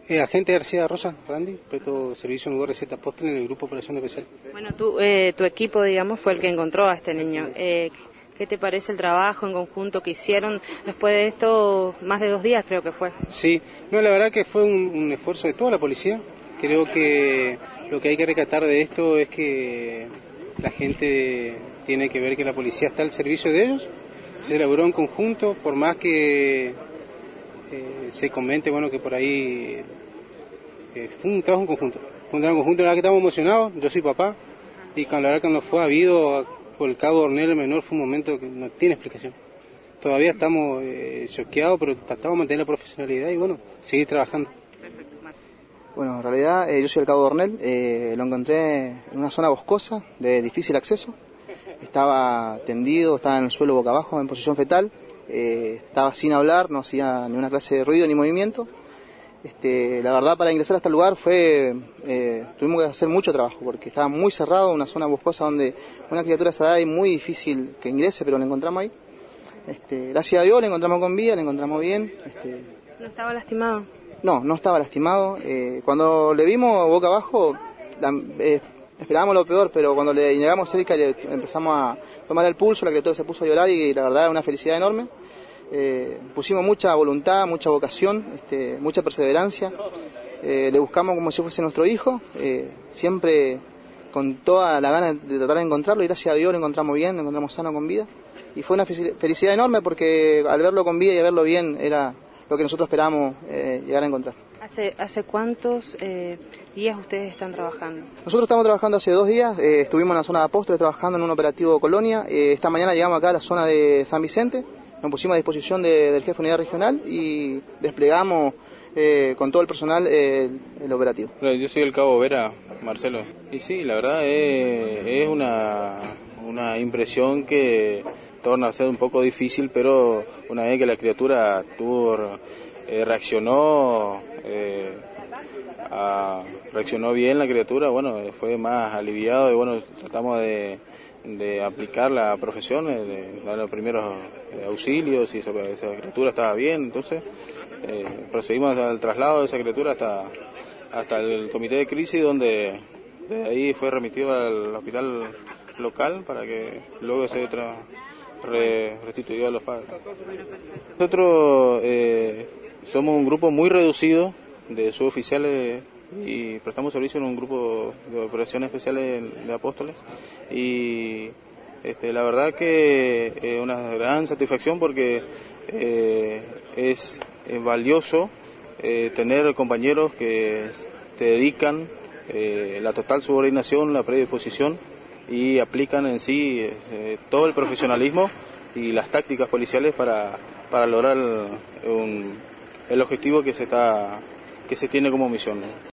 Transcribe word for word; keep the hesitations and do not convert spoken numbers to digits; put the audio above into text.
Eh, agente García Rosa, Randy, presto servicio en U R Z Apóstol en el Grupo Operación Especial. Bueno, tú, eh, tu equipo, digamos, fue el que encontró a este niño. Eh, ¿Qué te parece el trabajo en conjunto que hicieron después de esto? Más de dos días creo que fue. Sí, no, la verdad que fue un, un esfuerzo de toda la policía. Creo que lo que hay que rescatar de esto es que la gente tiene que ver que la policía está al servicio de ellos. Se elaboró en conjunto, por más que eh, se comente, bueno, que por ahí eh, fue un trabajo en conjunto. Fue un trabajo en conjunto, la verdad que estamos emocionados. Yo soy papá y con la verdad que nos fue habido por el cabo Ornel el menor fue un momento que no tiene explicación. Todavía estamos eh, choqueados, pero tratamos de mantener la profesionalidad y bueno, seguir trabajando. Bueno, en realidad eh, yo soy el cabo Ornel, eh, lo encontré en una zona boscosa de difícil acceso. Estaba tendido, estaba en el suelo boca abajo en posición fetal, eh, estaba sin hablar, no hacía ni una clase de ruido ni movimiento. Este, la verdad, para ingresar a este lugar fue eh, tuvimos que hacer mucho trabajo porque estaba muy cerrado, una zona boscosa donde una criatura de esa edad es muy difícil que ingrese, pero la encontramos ahí. Este, gracias a Dios la encontramos con vida, la encontramos bien. Este, ¿No estaba lastimado? No, no estaba lastimado. Eh, cuando le vimos boca abajo, la, eh, esperábamos lo peor, pero cuando le llegamos cerca le empezamos a tomar el pulso, la criatura se puso a llorar y la verdad es una felicidad enorme. Eh, pusimos mucha voluntad, mucha vocación, este, mucha perseverancia, eh, le buscamos como si fuese nuestro hijo, eh, siempre con toda la gana de tratar de encontrarlo y gracias a Dios lo encontramos bien, lo encontramos sano con vida y fue una felicidad enorme porque al verlo con vida y a verlo bien era lo que nosotros esperábamos eh, llegar a encontrar. ¿Hace, hace cuántos eh, días ustedes están trabajando? Nosotros estamos trabajando hace dos días, eh, estuvimos en la zona de Apóstoles trabajando en un operativo Colonia, eh, esta mañana llegamos acá a la zona de San Vicente. Nos pusimos a disposición de, del jefe de unidad regional y desplegamos eh, con todo el personal eh, el, el operativo. Yo soy el cabo Vera, Marcelo. Y sí, la verdad es, es una, una impresión que torna a ser un poco difícil, pero una vez que la criatura tuvo, eh, reaccionó, eh, a, reaccionó bien la criatura, bueno, fue más aliviado y bueno, tratamos de... de aplicar la profesión, de dar los primeros auxilios, y esa, esa criatura estaba bien, entonces eh, procedimos al traslado de esa criatura hasta hasta el comité de crisis, donde de ahí fue remitido al hospital local para que luego se tra, re, restituido a los padres. Nosotros eh, somos un grupo muy reducido de suboficiales y prestamos servicio en un grupo de operaciones especiales de Apóstoles y este, la verdad que es eh, una gran satisfacción porque eh, es, es valioso eh, tener compañeros que te dedican eh, la total subordinación, la predisposición y aplican en sí eh, todo el profesionalismo y las tácticas policiales para, para lograr un, el objetivo que se, está, que se tiene como misión.